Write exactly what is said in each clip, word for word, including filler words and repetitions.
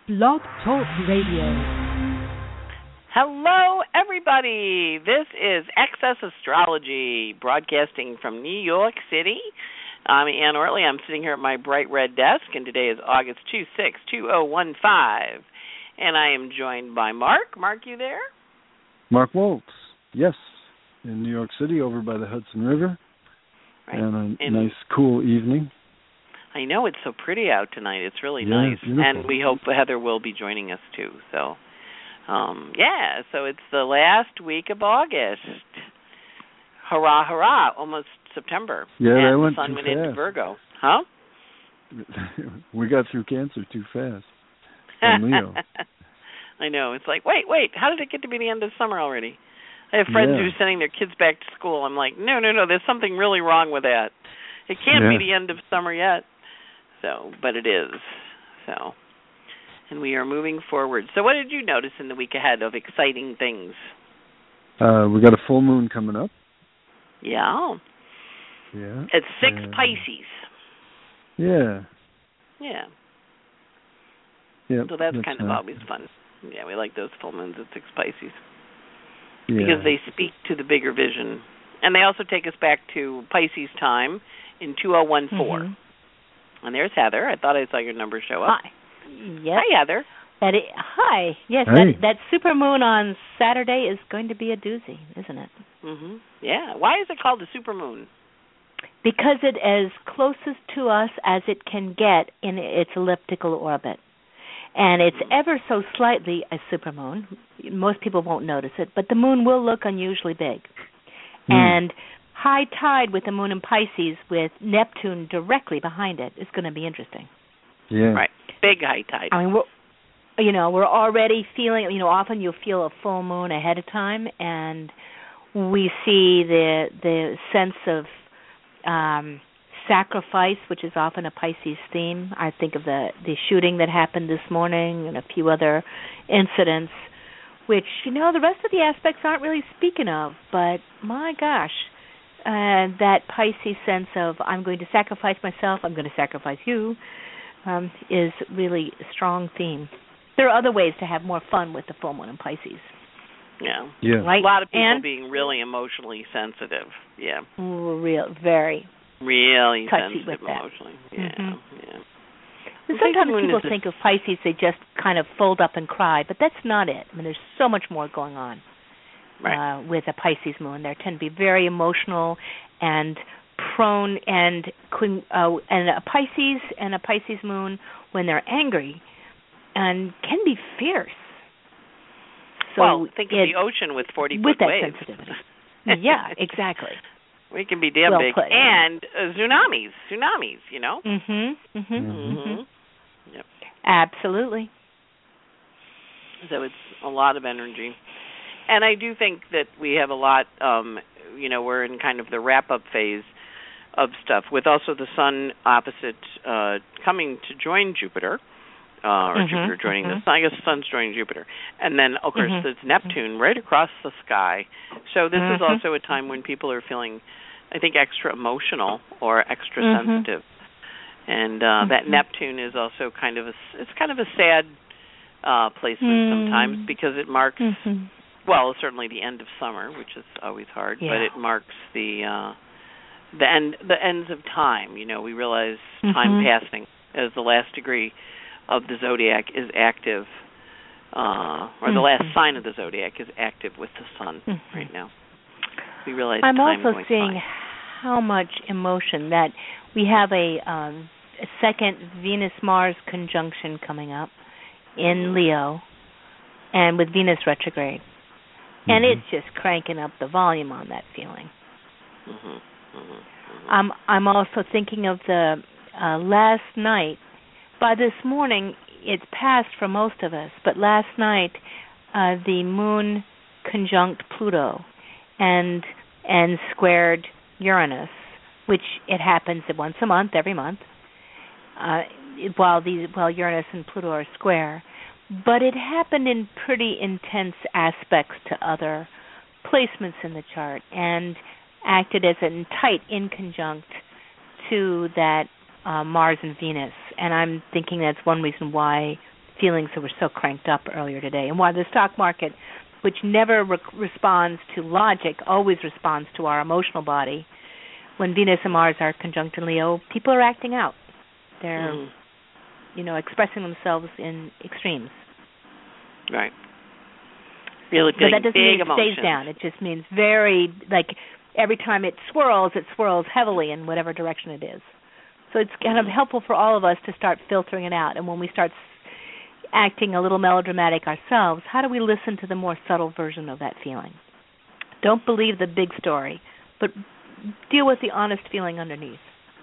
Blog Talk Radio. Hello, everybody. This is Access Astrology, broadcasting from New York City. I'm Ann Ortley. I'm sitting here at my bright red desk, and today is August twenty-sixth, two thousand fifteen. And I am joined by Mark. Mark, you there? Mark Woltz, yes, in New York City, over by the Hudson River. Right. And a and nice, cool evening. I know, it's so pretty out tonight. It's really yeah, nice. Beautiful. And we hope Heather will be joining us, too. So, um, yeah, so it's the last week of August. Hurrah, hurrah, almost September. Yeah, and that went the sun too went fast. into Virgo. Huh? We got through Cancer too fast. And Leo. I know. It's like, wait, wait, how did it get to be the end of summer already? I have friends yeah. who are sending their kids back to school. I'm like, no, no, no, there's something really wrong with that. It can't yeah. be the end of summer yet. So, but it is. So, and we are moving forward. So what did you notice in the week ahead of exciting things? Uh, we got a full moon coming up. Yeah. Yeah. It's six uh, Pisces. Yeah. Yeah. Yeah. So that's, that's kind of nice. always fun. Yeah, we like those full moons at six Pisces. Yeah. Because they speak to the bigger vision. And they also take us back to Pisces time in two thousand fourteen. Mm-hmm. And there's Heather. I thought I saw your number show up. Hi. Yep. Hi, Heather. That is, hi. Yes, hey. that, that supermoon on Saturday is going to be a doozy, isn't it? Mm-hmm. Yeah. Why is it called a supermoon? Because it is closest to us as it can get in its elliptical orbit. And it's mm-hmm. ever so slightly a supermoon. Most people won't notice it, but the moon will look unusually big. Mm. And high tide with the moon in Pisces with Neptune directly behind it is going to be interesting. Yeah. Right. Big high tide. I mean, we're, you know, we're already feeling, you know, often you'll feel a full moon ahead of time, and we see the the sense of um, sacrifice, which is often a Pisces theme. I think of the, the shooting that happened this morning and a few other incidents, which, you know, the rest of the aspects aren't really speaking of, but my gosh, Uh, that Pisces sense of I'm going to sacrifice myself, I'm going to sacrifice you, um, is really a strong theme. There are other ways to have more fun with the full moon in Pisces. Yeah. yeah. Right? A lot of people and, being really emotionally sensitive. Yeah. Real, very really touchy sensitive with that. emotionally. Yeah, mm-hmm. yeah. And sometimes people is think of Pisces, they just kind of fold up and cry, but that's not it. I mean, there's so much more going on. Right. Uh, with a Pisces moon, they tend to be very emotional and prone, and uh, and a Pisces and a Pisces moon when they're angry, and can be fierce. So well, think it, of the ocean with forty with foot that waves. sensitivity. Yeah, exactly. We can be damn well big, put. and uh, tsunamis, tsunamis. You know. Mhm. Mhm. Mhm. Mm-hmm. Yep. Absolutely. So it's a lot of energy. And I do think that we have a lot, um, you know, we're in kind of the wrap-up phase of stuff, with also the sun opposite uh, coming to join Jupiter, uh, or mm-hmm, Jupiter joining mm-hmm. the sun. I guess the sun's joining Jupiter. And then, of course, mm-hmm. there's Neptune right across the sky. So this mm-hmm. is also a time when people are feeling, I think, extra emotional or extra mm-hmm. sensitive. And uh, mm-hmm. that Neptune is also kind of a, it's kind of a sad uh, placement mm-hmm. sometimes, because it marks... Mm-hmm. Well, certainly the end of summer, which is always hard, yeah. but it marks the uh, the end the ends of time. You know, we realize mm-hmm. time passing as the last degree of the zodiac is active, uh, or the mm-hmm. last sign of the zodiac is active with the sun mm-hmm. right now. We realize I'm time also going seeing by. how much emotion that we have a, um, a second Venus-Mars conjunction coming up in Leo, and with Venus retrograde. And mm-hmm. it's just cranking up the volume on that feeling. Mm-hmm. Mm-hmm. Mm-hmm. Um, I'm also thinking of the uh, last night. By this morning, it's passed for most of us, but last night, uh, the moon conjunct Pluto and and squared Uranus, which it happens once a month, every month, uh, while these while Uranus and Pluto are square. But it happened in pretty intense aspects to other placements in the chart and acted as a tight inconjunct to that uh, Mars and Venus. And I'm thinking that's one reason why feelings that were so cranked up earlier today. And while the stock market, which never re- responds to logic, always responds to our emotional body, when Venus and Mars are conjunct in Leo, people are acting out. They're, mm. you know, expressing themselves in extremes. Right. Really big, but that doesn't big mean it emotions. stays down. It just means very, like, every time it swirls, it swirls heavily in whatever direction it is. So it's kind of helpful for all of us to start filtering it out. And when we start acting a little melodramatic ourselves, how do we listen to the more subtle version of that feeling? Don't believe the big story, but deal with the honest feeling underneath.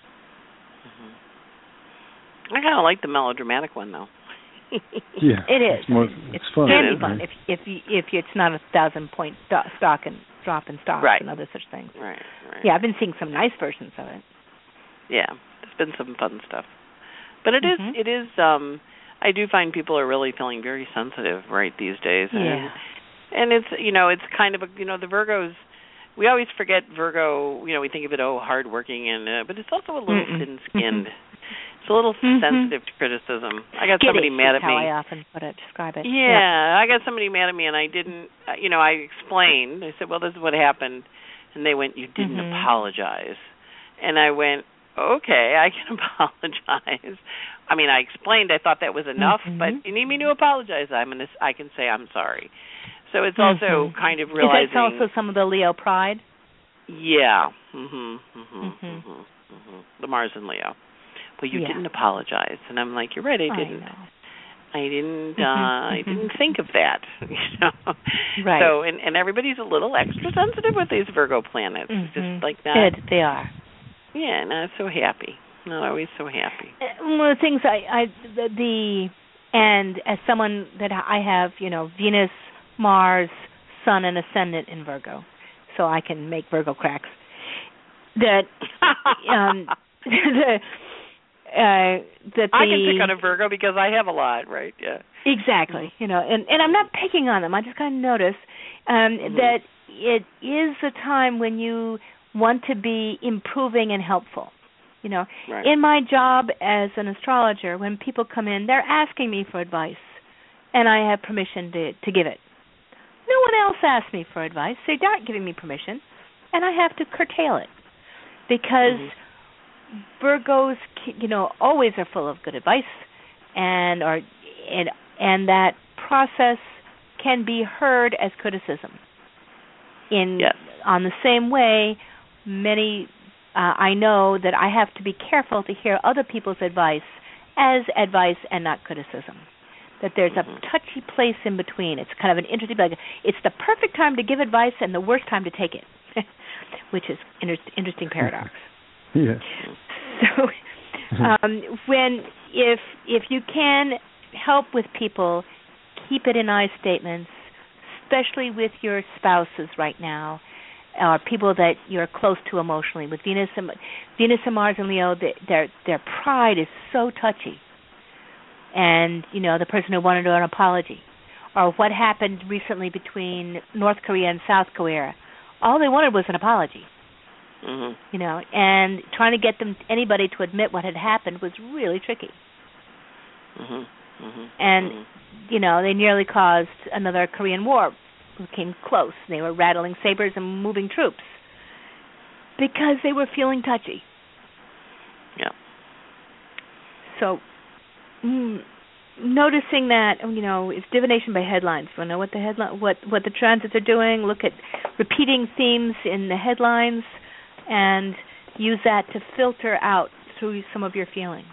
Mm-hmm. I kind of like the melodramatic one, though. Yeah, it is. It's, more, it's, it's fun. It can right? be fun if if you, if it's not a thousand point st- stock and drop in stocks right. and other such things. Right, right. Yeah, I've been seeing some nice versions of it. Yeah, there's been some fun stuff, but it mm-hmm. is it is. Um, I do find people are really feeling very sensitive right these days, and yeah. and it's you know it's kind of a, you know the Virgos. We always forget Virgo. You know, we think of it oh hardworking and uh, but it's also a little Mm-mm. thin-skinned. It's a little mm-hmm. sensitive to criticism. I got Skittish somebody mad at how me. I often put it, describe it. Yeah, yep. I got somebody mad at me, and I didn't. Uh, you know, I explained. I said, "Well, this is what happened," and they went, "You didn't mm-hmm. apologize," and I went, "Okay, I can apologize." I mean, I explained. I thought that was enough, mm-hmm. but you need me to apologize. I'm gonna. I can say I'm sorry. So it's mm-hmm. also kind of realizing. Is that also some of the Leo pride? Yeah. Mhm. Mhm. Mm-hmm. Mhm. Mhm. The Mars and Leo. Well, you yeah. didn't apologize, and I'm like, you're right, I didn't. I, I didn't. Uh, mm-hmm. I didn't think of that. You know. Right. So, and, and everybody's a little extra sensitive with these Virgo planets, mm-hmm. just like that. Good, they are. Yeah, not so happy. Not always so happy. One of the things I, I the, the and as someone that I have, you know, Venus, Mars, Sun, and Ascendant in Virgo, so I can make Virgo cracks. That um, the. Uh, that I the, can pick on a Virgo because I have a lot, right? Yeah. Exactly. You know, and, and I'm not picking on them. I just kind of notice um, mm-hmm. that it is a time when you want to be improving and helpful. You know, right. in my job as an astrologer, when people come in, they're asking me for advice, and I have permission to, to give it. No one else asks me for advice. They aren't giving me permission, and I have to curtail it because mm-hmm. Virgos, you know, always are full of good advice, and are and and that process can be heard as criticism. In yes. on the same way, many uh, I know that I have to be careful to hear other people's advice as advice and not criticism. That there's mm-hmm. a touchy place in between. It's kind of an interesting. Like, it's the perfect time to give advice and the worst time to take it, which is an inter- interesting paradox. Yeah. So, um, when if if you can help with people, keep it in I statements, especially with your spouses right now, or people that you're close to emotionally. With Venus and Venus and Mars and Leo, they, their their pride is so touchy, and you know the person who wanted an apology, or what happened recently between North Korea and South Korea, all they wanted was an apology. Mm-hmm. You know, and trying to get them anybody to admit what had happened was really tricky. Mm-hmm. Mm-hmm. And mm-hmm. you know, they nearly caused another Korean War. It came close. They were rattling sabers and moving troops because they were feeling touchy. Yeah. So, mm, noticing that, you know, it's divination by headlines. We know what the headline, what what the transits are doing. Look at repeating themes in the headlines. And use that to filter out through some of your feelings.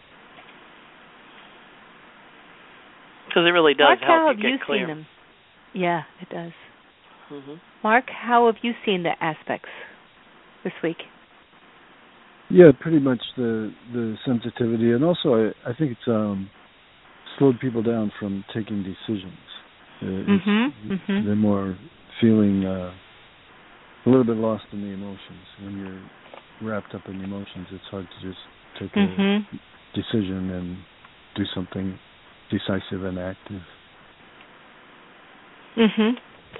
Because it really does Mark, help how you have get you clear. Seen them? Yeah, it does. Mm-hmm. Mark, how have you seen the aspects this week? Yeah, pretty much the the sensitivity, and also I, I think it's um, slowed people down from taking decisions. Uh, mm-hmm. Mm-hmm. They're more feeling. Uh, a little bit lost in the emotions. When you're wrapped up in the emotions, it's hard to just take mm-hmm. a decision and do something decisive and active. Mhm.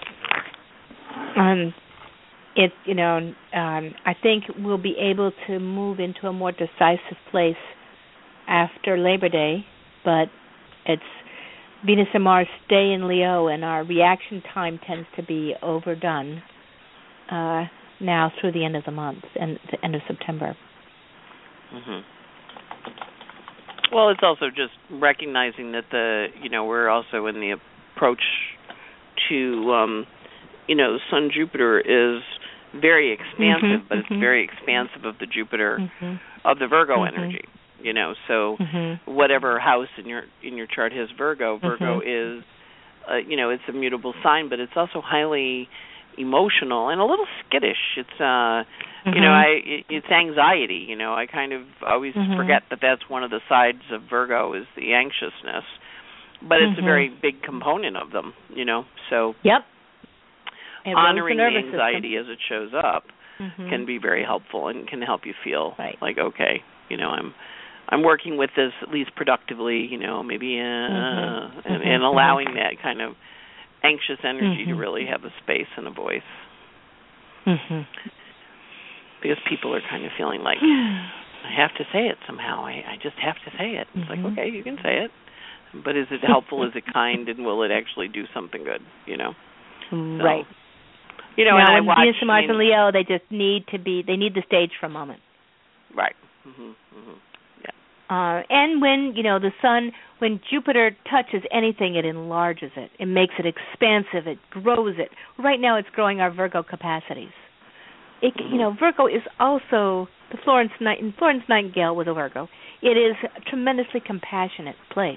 Um, it you know um, I think we'll be able to move into a more decisive place after Labor Day, but it's Venus and Mars stay in Leo, and our reaction time tends to be overdone uh, now through the end of the month and the end of September. Mm-hmm. Well, it's also just recognizing that the, you know, we're also in the approach to, um, you know, Sun Jupiter is very expansive, mm-hmm, but mm-hmm. it's very expansive of the Jupiter mm-hmm. of the Virgo mm-hmm. energy. You know, so mm-hmm. whatever house in your in your chart has Virgo, Virgo mm-hmm. is, uh, you know, it's a mutable sign, but it's also highly emotional and a little skittish. It's, uh, mm-hmm. you know, I it, it's anxiety. You know, I kind of always mm-hmm. forget that that's one of the sides of Virgo is the anxiousness, but it's mm-hmm. a very big component of them. You know, so yep, honoring the, the anxiety system. as it shows up mm-hmm. can be very helpful and can help you feel right. like, okay, you know, I'm. I'm working with this at least productively, you know, maybe, uh, mm-hmm. and, mm-hmm. and allowing that kind of anxious energy mm-hmm. to really have a space and a voice. Mm-hmm. Because people are kind of feeling like, I have to say it somehow. I, I just have to say it. It's mm-hmm. like, okay, you can say it. But is it helpful? Is it kind? And will it actually do something good, you know? Right. So, you know, now, and I when watch, Venus and Mars I mean, and Leo, they just need to be, they need the stage for a moment. Right. Mm-hmm. Mm-hmm. Uh, and when, you know, the sun, when Jupiter touches anything, it enlarges it. It makes it expansive. It grows it. Right now it's growing our Virgo capacities. It, you know, Virgo is also, the Florence, Night- Florence Nightingale was a Virgo. It is a tremendously compassionate place.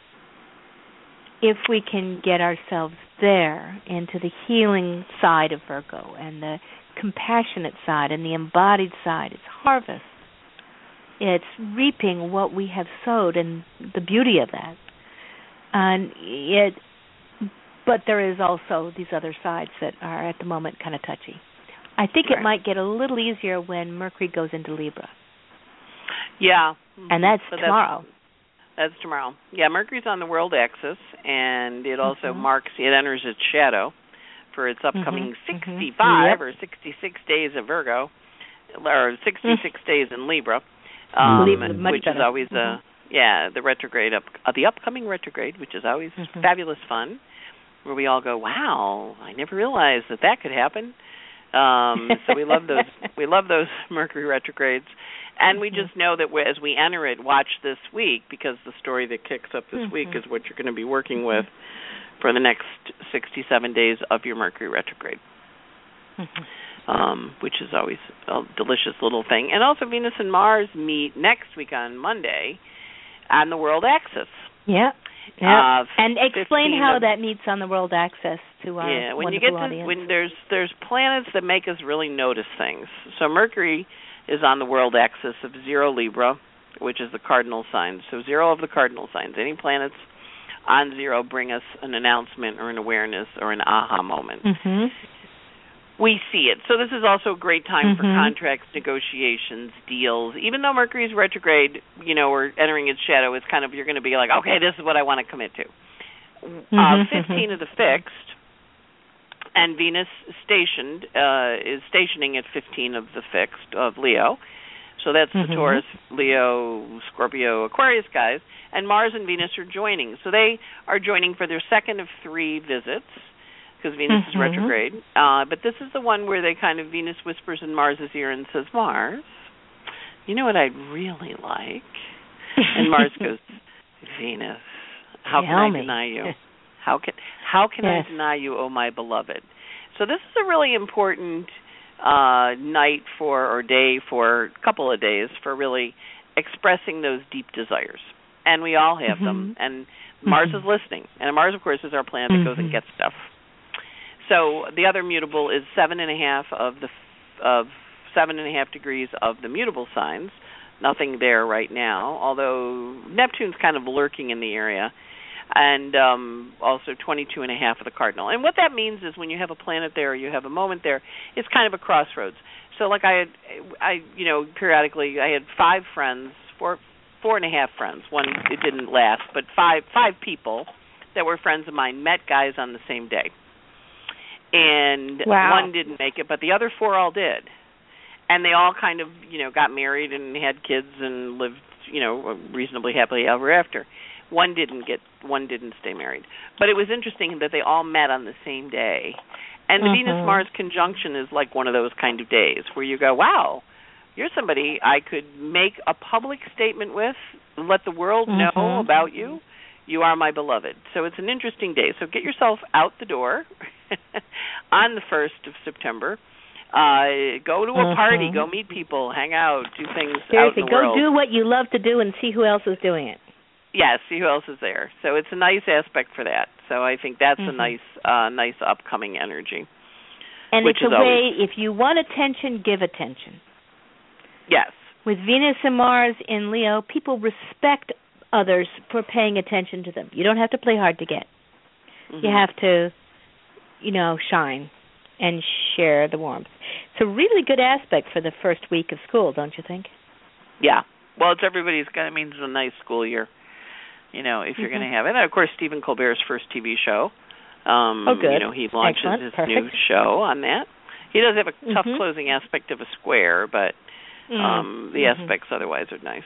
If we can get ourselves there into the healing side of Virgo and the compassionate side and the embodied side, it's harvest. It's reaping what we have sowed, and the beauty of that. And it, but there is also these other sides that are at the moment kind of touchy. I think right. it might get a little easier when Mercury goes into Libra. Yeah, and that's so tomorrow. That's, that's tomorrow. Yeah, Mercury's on the world axis, and it also mm-hmm. marks it enters its shadow for its upcoming mm-hmm. sixty-five mm-hmm. or sixty-six days of Virgo, or sixty-six mm-hmm. days in Libra. Um, mm-hmm. which is always mm-hmm. a yeah the retrograde up uh, the upcoming retrograde, which is always mm-hmm. fabulous fun, where we all go, wow, I never realized that that could happen. Um, so we love those we love those Mercury retrogrades, and we just know that we, as we enter it, watch this week, because the story that kicks up this mm-hmm. week is what you're going to be working with for the next sixty-seven days of your Mercury retrograde. Mm-hmm. Um, which is always a delicious little thing. And also Venus and Mars meet next week on Monday on the world axis. Yeah. yeah. Uh, and explain how of, that meets on the world axis to our yeah, when wonderful you get to, audience. when there's there's planets that make us really notice things. So Mercury is on the world axis of zero Libra, which is the cardinal sign. So zero of the cardinal signs. Any planets on zero bring us an announcement or an awareness or an aha moment. Mm-hmm. We see it. So this is also a great time mm-hmm. for contracts, negotiations, deals. Even though Mercury is retrograde, you know, or entering its shadow, it's kind of, you're going to be like, okay, this is what I want to commit to. Mm-hmm. Uh, fifteen of the fixed, and Venus stationed, uh, is stationing at fifteen of the fixed of Leo. So that's mm-hmm. the Taurus, Leo, Scorpio, Aquarius guys. And Mars and Venus are joining. So they are joining for their second of three visits, because Venus mm-hmm. is retrograde. Uh, but this is the one where they kind of, Venus whispers in Mars's ear and says, Mars, you know what I'd really like? And Mars goes, Venus, how Tell can I me. deny you? How can how can yes. I deny you, oh my beloved? So this is a really important uh, night for, or day for, a couple of days for really expressing those deep desires. And we all have mm-hmm. them. And Mars mm-hmm. is listening. And Mars, of course, is our planet that mm-hmm. goes and gets stuff. So the other mutable is seven and a half of the of seven and a half degrees of the mutable signs. Nothing there right now, although Neptune's kind of lurking in the area, and um, also twenty-two and a half of the cardinal. And what that means is when you have a planet there, or you have a moment there, it's kind of a crossroads. So, like I had, I you know, periodically I had five friends, four four and a half friends. One it didn't last, but five five people that were friends of mine met guys on the same day. And wow. one didn't make it, but the other four all did. And they all kind of, you know, got married and had kids and lived, you know, reasonably happily ever after. One didn't get, one didn't stay married. But it was interesting that they all met on the same day. And the Mm-hmm. Venus-Mars conjunction is like one of those kind of days where you go, wow, you're somebody I could make a public statement with, let the world know Mm-hmm. about you. You are my beloved. So it's an interesting day. So get yourself out the door on the first of September. Uh, go to a Mm-hmm. party. Go meet people. Hang out. Do things Seriously, out in the go world. do what you love to do and see who else is doing it. Yes, see who else is there. So it's a nice aspect for that. So I think that's Mm-hmm. a nice, uh, nice upcoming energy. And Which it's a is way, always- if you want attention, give attention. Yes. With Venus and Mars in Leo, people respect others for paying attention to them. You don't have to play hard to get. Mm-hmm. You have to, you know, shine and share the warmth. It's a really good aspect for the first week of school, don't you think? Yeah. Well, it's everybody's got. It means it's a nice school year. You know, if you're Mm-hmm. going to have it. And of course, Stephen Colbert's first T V show. Um, Oh, good. You know, he launches Excellent. his Perfect. new show on that. He does have a tough Mhm. closing aspect of a square, but um, the Mhm. aspects otherwise are nice.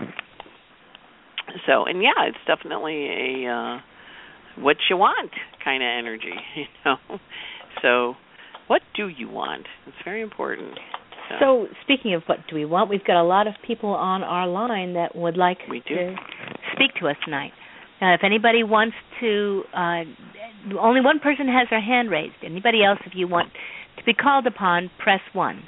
So, and yeah, it's definitely a uh, what you want kind of energy, you know. So, what do you want? It's very important. So, So, speaking of what do we want, we've got a lot of people on our line that would like We do. to speak to us tonight. Now, if anybody wants to, uh, only one person has their hand raised. Anybody else, if you want to be called upon, press one.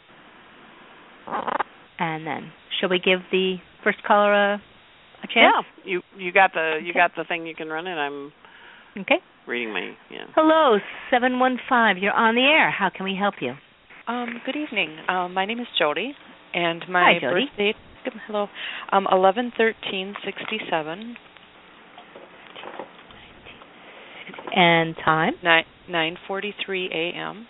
And then, shall we give the first caller a, a chance? yeah, you you got the you Okay. got the thing you can run it. I'm Okay. reading my yeah. Hello, seven one five. You're on the air. How can we help you? Um, good evening. Um, my name is Jody, and my Hi, Jody. birth date. Hello, um, eleven thirteen sixty seven. And time? Nine nine forty three a.m.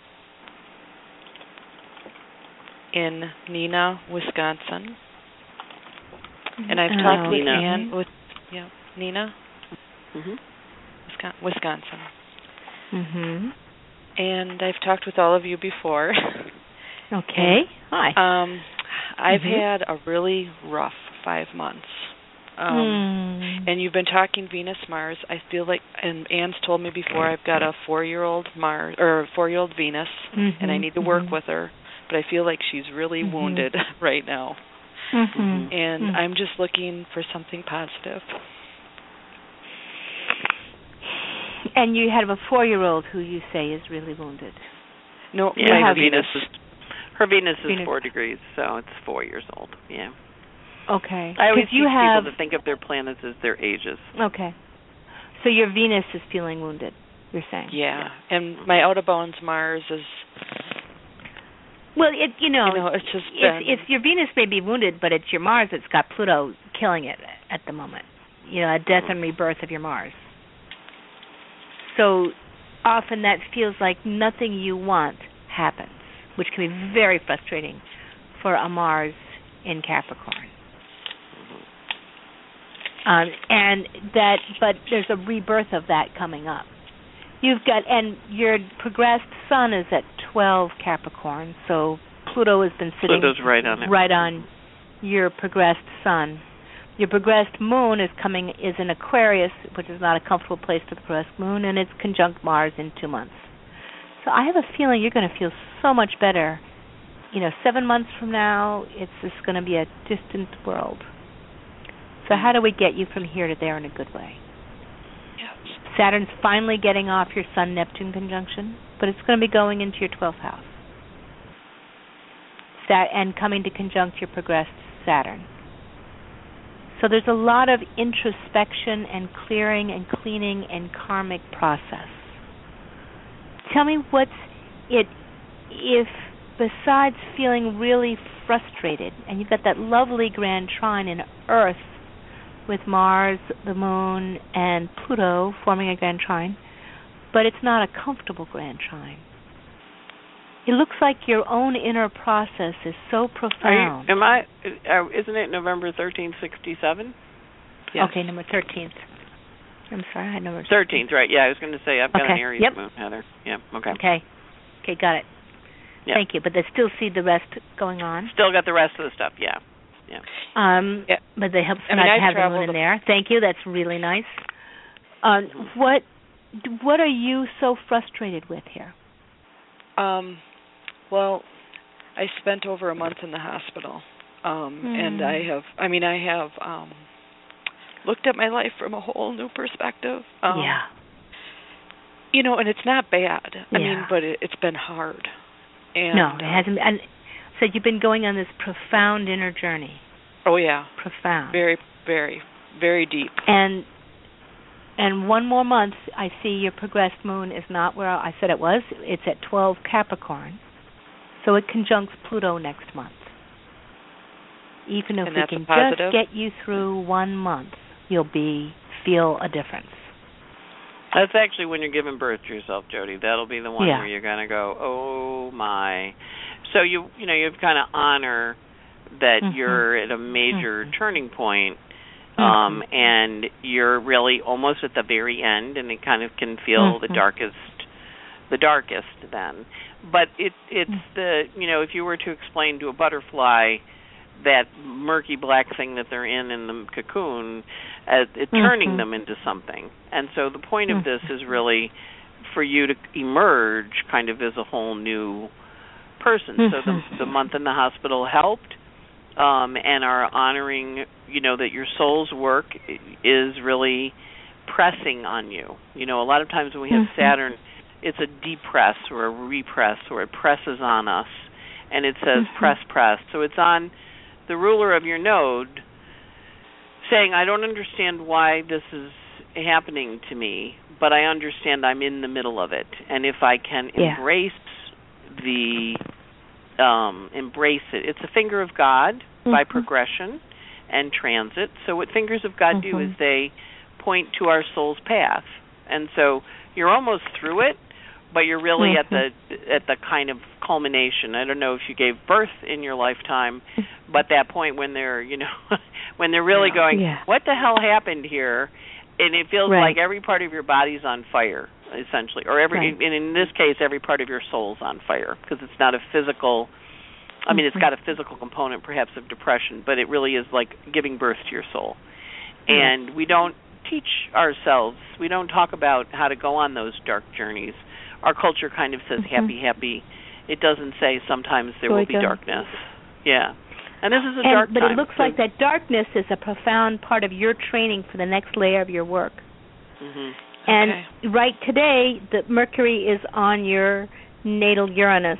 in Neenah, Wisconsin. And I've Oh, talked with Neenah. Ann with yeah Neenah, Mhm. Wisconsin. Wisconsin. Mhm. And I've talked with all of you before. Okay. Hi. um, I've Mhm. had a really rough five months. Um, Mm. And you've been talking Venus Mars. I feel like, and Anne's told me before, I've got a four-year-old Mars or four-year-old Venus, Mhm, and I need to work mhm. with her. But I feel like she's really Mhm. wounded right now, Mhm. and Mhm. I'm just looking for something positive. And you have a four-year-old who you say is really wounded. No, Yeah, my her Venus. Venus is her Venus is Venus. four degrees, so it's four years old. Yeah. Okay. I always 'Cause you teach have people to think of their planets as their ages. okay. So your Venus is feeling wounded. You're saying. Yeah, and my out of bounds Mars is, Well, it you know, you know, it's just it's, been. it's your Venus may be wounded, but it's your Mars that's got Pluto killing it at the moment. You know, a death and rebirth of your Mars. So often that feels like nothing you want happens, which can be very frustrating for a Mars in Capricorn. Um, and that, but there's a rebirth of that coming up. You've got, and your progressed Sun is at twelve Capricorn, so Pluto has been sitting Pluto's right on it. right on your progressed Sun. Your progressed Moon is coming is in Aquarius, which is not a comfortable place for the progressed Moon, and it's conjunct Mars in two months. So I have a feeling you're going to feel so much better. You know, seven months from now, it's just going to be a distant world. So how do we get you from here to there in a good way? Yes. Saturn's finally getting off your Sun-Neptune conjunction, but it's going to be going into your twelfth house. Sat- and coming to conjunct your progressed Saturn. So there's a lot of introspection and clearing and cleaning and karmic process. Tell me what's it, if besides feeling really frustrated, and you've got that lovely grand trine in Earth with Mars, the Moon, and Pluto forming a grand trine, but it's not a comfortable grand trine. It looks like your own inner process is so profound. Are you, am I? Uh, isn't it November thirteenth, sixty-seven? Yes. Okay, number thirteenth. I'm sorry, I had number Thirteenth, right? Yeah, I was going to say I've got an Okay, Aries yep. moon, Heather. Yep. Okay. Okay. Okay, got it. Yep. Thank you. But they still see the rest going on. Still got the rest of the stuff. Yeah. Yeah. Um, yeah. But they help I mean, not I've have the moon traveled in there. Thank you. That's really nice. Um, what What are you so frustrated with here? Um, well, I spent over a month in the hospital, um, mm. and I have. I mean, I have um, looked at my life from a whole new perspective. Um, yeah. You know, and it's not bad. I yeah. mean, but it, it's been hard. And, no, it hasn't. And so you've been going on this profound inner journey. Oh yeah. Profound. Very, very, very deep. And and one more month, I see your progressed moon is not where I said it was. It's at twelve Capricorn, so it conjuncts Pluto next month. Even if and we that's can a positive? just get you through one month, you'll be feel a difference. That's actually when you're giving birth to yourself, Jody. That'll be the one yeah. where you're going to go, oh my. So you you know, you kind of honor that mm-hmm. you're at a major mm-hmm. turning point, mm-hmm. um, and you're really almost at the very end, and it kind of can feel mm-hmm. the darkest, the darkest then. But it it's mm-hmm. the, you know, if you were to explain to a butterfly that murky black thing that they're in in the cocoon, uh, it turning mm-hmm. them into something. And so the point of mm-hmm. this is really for you to emerge kind of as a whole new person. Mm-hmm. So the, the month in the hospital helped, um, and are honoring, you know, that your soul's work is really pressing on you. You know, a lot of times when we have mm-hmm. Saturn, it's a depress or a repress, or it presses on us, and it says mm-hmm. press, press. So it's on the ruler of your node saying, I don't understand why this is happening to me, but I understand I'm in the middle of it. And if I can yeah. embrace the, um, embrace it. It's a finger of God mm-hmm. by progression and transit. So what fingers of God mm-hmm. do is they point to our soul's path. And so you're almost through it, but you're really mm-hmm. at the at the kind of culmination. I don't know if you gave birth in your lifetime, but that point when they're, you know, when they're really yeah. going, yeah. what the hell happened here? And it feels right. like every part of your body's on fire, essentially, or every, right. and in this case, every part of your soul's on fire, because it's not a physical. I mean, mm-hmm. it's got a physical component, perhaps, of depression, but it really is like giving birth to your soul. Mm-hmm. And we don't teach ourselves. We don't talk about how to go on those dark journeys. Our culture kind of says mm-hmm. happy, happy. It doesn't say sometimes there Joy will be go. darkness. Yeah. And this is a and, dark but time. But it looks so, like that darkness is a profound part of your training for the next layer of your work. Mm-hmm. And okay. right today, the Mercury is on your natal Uranus.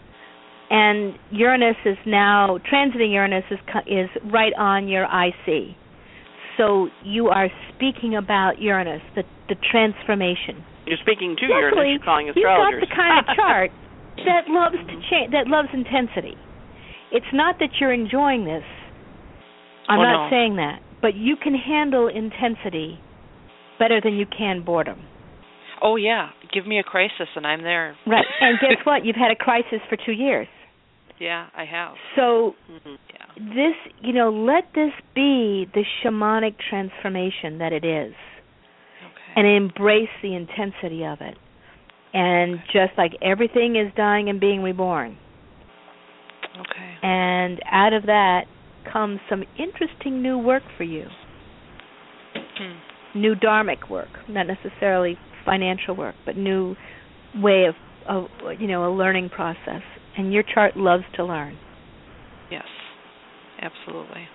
And Uranus is now, transiting Uranus is, is right on your I C. So you are speaking about Uranus, the, the transformation. You're speaking to Luckily, Uranus, you're calling astrologers. You've got the kind of chart that loves to cha- that loves intensity. It's not that you're enjoying this. I'm well, not no. saying that. But you can handle intensity better than you can boredom. Oh, yeah. Give me a crisis and I'm there. Right. And guess what? You've had a crisis for two years. Yeah, I have. So mm-hmm. yeah. this, you know, let this be the shamanic transformation that it is. Okay. And embrace the intensity of it. And okay. just like everything is dying and being reborn. Okay. And out of that comes some interesting new work for you. Hmm. New dharmic work, not necessarily financial work, but new way of, of, you know, a learning process. And your chart loves to learn. Yes, absolutely.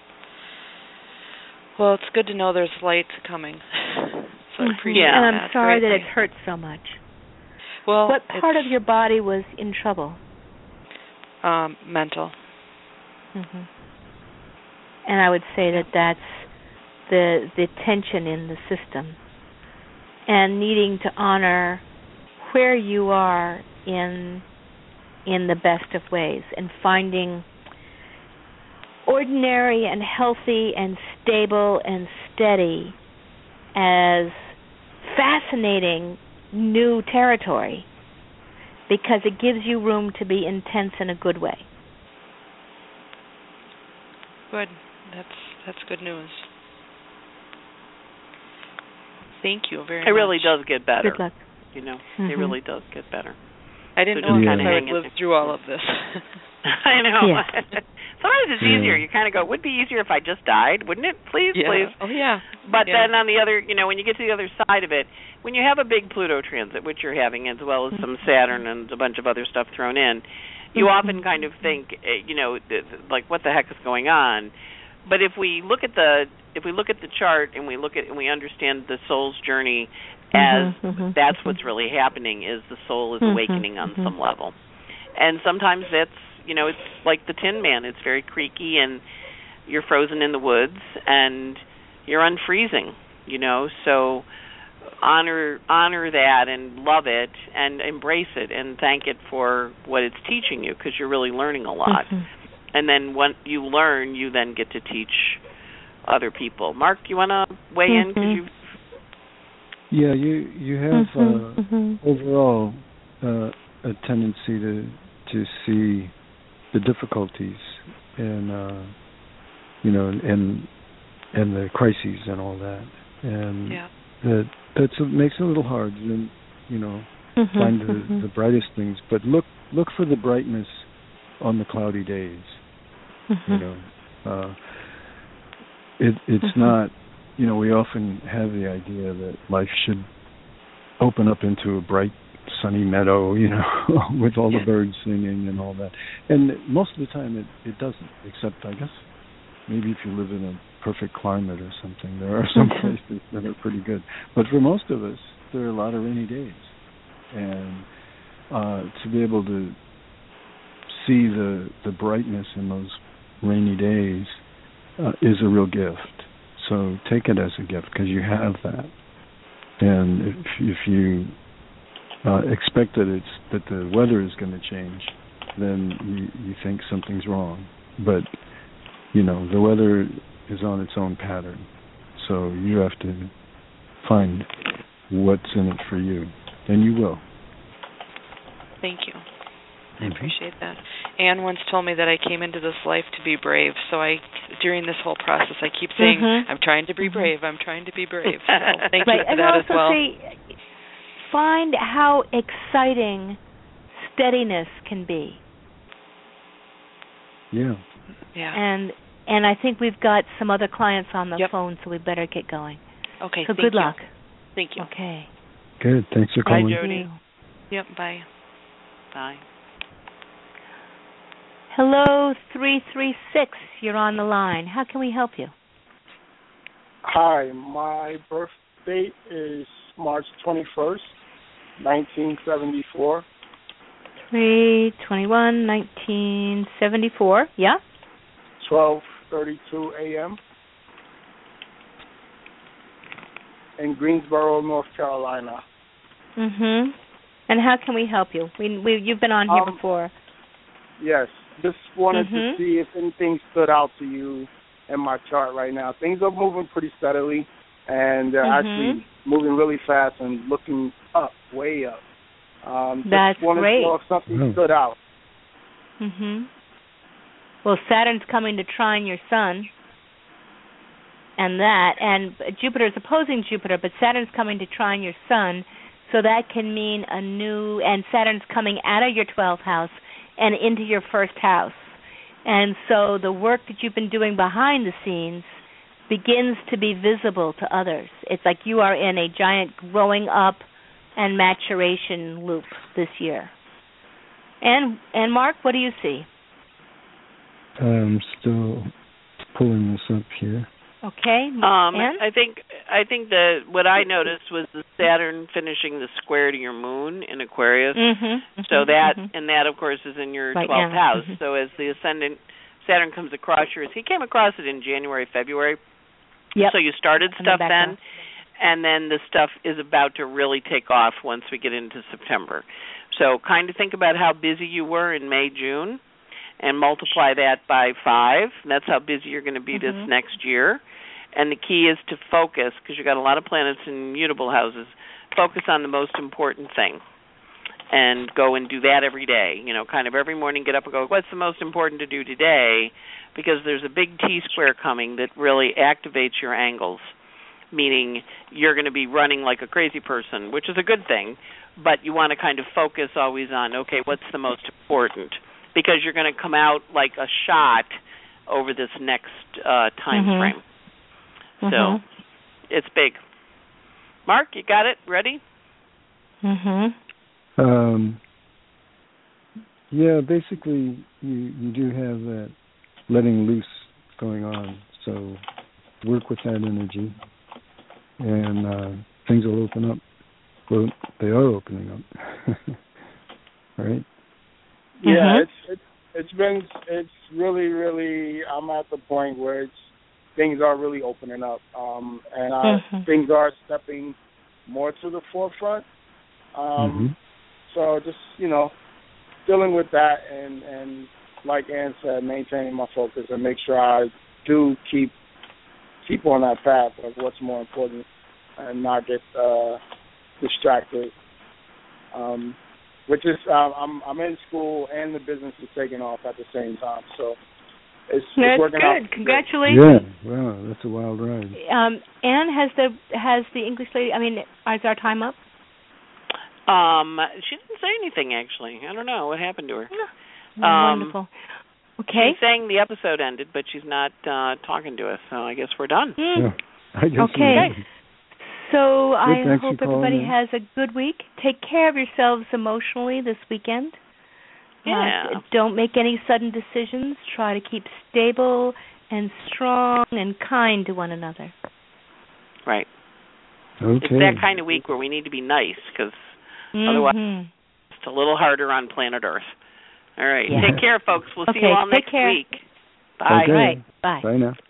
Well, it's good to know there's light coming. So I appreciate yeah. that. And I'm sorry Great. that it hurts so much. Well, what part of your body was in trouble? Um, mental. Mm-hmm. And I would say that that's the the tension in the system, and needing to honor where you are in in the best of ways, and finding ordinary and healthy and stable and steady as fascinating new territory, because it gives you room to be intense in a good way. Good. That's that's good news. Thank you very it much. It really does get better. Good luck. You know, mm-hmm. it really does get better. I didn't so know yeah. if I would live through all of this. I know. Yeah. sometimes it's yeah. easier. You kind of go, it would be easier if I just died, wouldn't it? Please, Yeah. please. Oh, yeah. But yeah. then on the other, you know, when you get to the other side of it, when you have a big Pluto transit, which you're having, as well as some Saturn and a bunch of other stuff thrown in, you often kind of think, you know, like, what the heck is going on? But if we look at the if we look at the chart and we look at and we understand the soul's journey as mm-hmm, mm-hmm, that's mm-hmm. what's really happening, is the soul is mm-hmm, awakening on mm-hmm. some level. And sometimes that's, you know, it's like the Tin Man. It's very creaky and you're frozen in the woods and you're unfreezing, you know. So honor honor that and love it and embrace it and thank it for what it's teaching you, because you're really learning a lot. Mm-hmm. And then when you learn, you then get to teach other people. Mark, you want to weigh in? Cause you've... Yeah, you you have mm-hmm, uh, mm-hmm. overall uh, a tendency to to see the difficulties and uh, you know and and the crises and all that, and yeah. that that's a, makes it a little hard to, you know, mm-hmm, find the, mm-hmm. the brightest things. But look look for the brightness on the cloudy days. Mm-hmm. You know, uh, it it's mm-hmm. not. You know, we often have the idea that life should open up into a bright, sunny meadow, you know, with all the birds singing and all that. And most of the time it, it doesn't, except, I guess, maybe if you live in a perfect climate or something. There are some places that are pretty good. But for most of us, there are a lot of rainy days. And uh, to be able to see the, the brightness in those rainy days uh, is a real gift. So take it as a gift, because you have that. And if, if you uh, expect that it's that the weather is going to change, then you, you think something's wrong. But you know, the weather is on its own pattern, so you have to find what's in it for you, and you will. Thank you. I Mm-hmm. appreciate that. Anne once told me that I came into this life to be brave, so I, during this whole process, I keep saying, mm-hmm. I'm trying to be brave, I'm trying to be brave. So thank right. you for and that also as well. Say, find how exciting steadiness can be. Yeah. Yeah. And and I think we've got some other clients on the yep. phone, so we better get going. Okay, so thank good you. luck. Thank you. Okay. Good. Thanks for Bye, calling. Jody. Yep, bye. Bye. Hello, three three six. You're on the line. How can we help you? Hi, my birth date is March twenty-first, nineteen seventy-four. three twenty-one, nineteen seventy-four. Yeah? twelve thirty-two a.m. in Greensboro, North Carolina. Mhm. And how can we help you? We, we you've been on here um, before. Yes, just wanted mm-hmm. to see if anything stood out to you in my chart right now. Things are moving pretty steadily, and they're mm-hmm. actually moving really fast and looking up, way up. Um, That's just wanted great. to know if something Mm. stood out. Mhm. Well, Saturn's coming to trine your sun, and that, and Jupiter's opposing Jupiter, but Saturn's coming to trine your sun, so that can mean a new, and Saturn's coming out of your twelfth house and into your first house. And so the work that you've been doing behind the scenes begins to be visible to others. It's like you are in a giant growing up and maturation loop this year. And and Mark, what do you see? I'm still pulling this up here. Okay. Um, Ann? I think I think that what I noticed was the Saturn finishing the square to your moon in Aquarius. Mm-hmm. So that mm-hmm. and that of course is in your Right twelfth now. house. Mm-hmm. So as the ascendant Saturn comes across yours, he came across it in January, February. Yep. So you started And then stuff back then, off. and then the stuff is about to really take off once we get into September. So kind of think about how busy you were in May, June, and multiply that by five. And that's how busy you're going to be mm-hmm. this next year. And the key is to focus, because you've got a lot of planets in mutable houses. Focus on the most important thing and go and do that every day. You know, kind of every morning get up and go, what's the most important to do today? Because there's a big T-square coming that really activates your angles, meaning you're going to be running like a crazy person, which is a good thing, but you want to kind of focus always on, okay, what's the most important? Because you're going to come out like a shot over this next uh, time Mhm. frame. So Mhm. it's big. Mark, you got it? Ready? Mhm. Um, yeah, basically, you you do have that letting loose going on. So work with that energy, and uh, things will open up. Well, they are opening up. Right? Yeah, Mhm. it's it's it's been it's really really. I'm at the point where it's things are really opening up, um, and I, Mhm. things are stepping more to the forefront. Um, Mhm. So just you know, dealing with that, and and like Ann said, maintaining my focus and make sure I do keep keep on that path of what's more important, and not get uh, distracted. Um, which is um, I'm I'm in school and the business is taking off at the same time, so it's, That's it's working out. good. Congratulations. Yeah. Wow, that's a wild ride. Um, Anne, has the has the English lady? I mean, is our time up? Um, she didn't say anything, actually. I don't know what happened to her. Oh, Um, wonderful. Okay. She's saying the episode ended, but she's not uh, talking to us, so I guess we're done. Mm. Yeah, I guess Okay. we- So I thanks hope for calling everybody in. has a good week. Take care of yourselves emotionally this weekend. Yeah. Uh, don't make any sudden decisions. Try to keep stable and strong and kind to one another. Right. Okay. It's that kind of week where we need to be nice, because otherwise Mhm. it's a little harder on planet Earth. All right. Yeah. Take care, folks. We'll see Okay, you all take next care. week. Bye. Okay. Right. Bye. Bye now.